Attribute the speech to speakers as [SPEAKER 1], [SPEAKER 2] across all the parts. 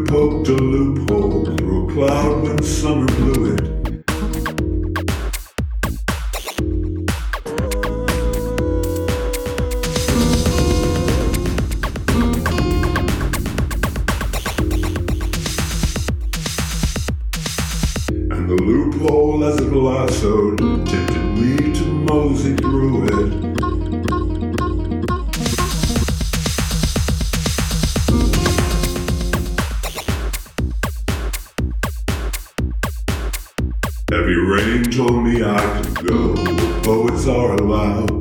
[SPEAKER 1] poked a loophole through a cloud when summer blew it. And the loophole as it lassoed tempted me to mosey through it. Heavy rain told me I could go where poets are allowed.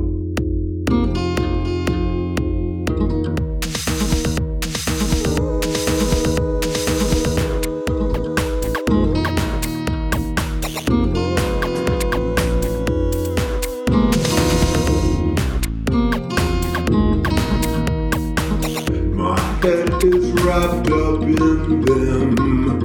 [SPEAKER 1] My head is wrapped up in them.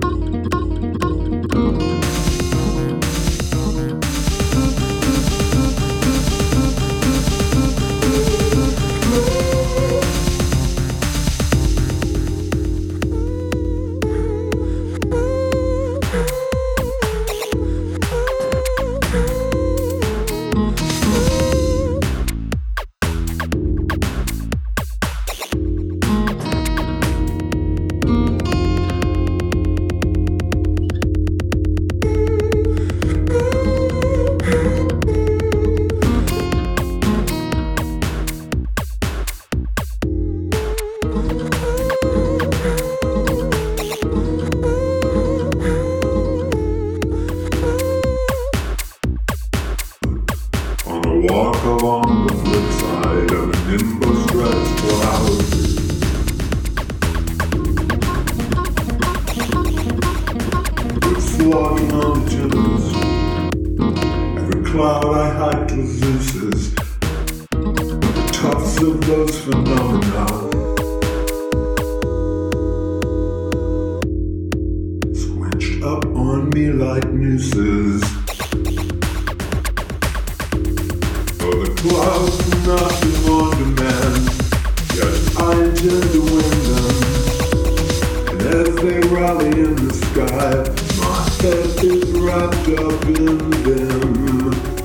[SPEAKER 1] Walk along the flip side of a nimbus dressed cloud. With flogging on the timbers, every cloud I hiked was Zeus's. The tufts of those phenomena squinched up on me like nooses. The clouds do not belong to man, yet I intend to win them. And as they rally in the sky, my head is wrapped up in them.